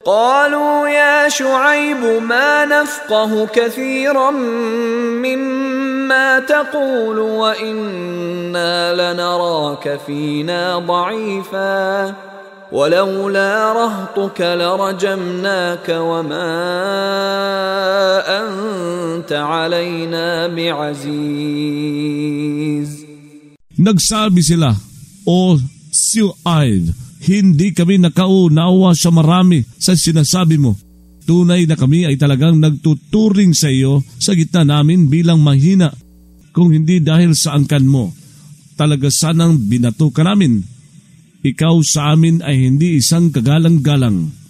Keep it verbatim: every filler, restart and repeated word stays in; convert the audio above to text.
قالوا يا شعيب ما نفقه كثيرا مما تقول وإنا لنراك فينا ضعيفا ولولا رهطك لرجمناك وما أنت علينا بعزيز. Nagsabi sila, O Shuaib, hindi kami nakaunawa sa marami sa sinasabi mo. Tunay na kami ay talagang nagtuturing sa iyo sa gitna namin bilang mahina. Kung hindi dahil sa angkan mo, talaga sanang binato ka namin. Ikaw sa amin ay hindi isang kagalang-galang.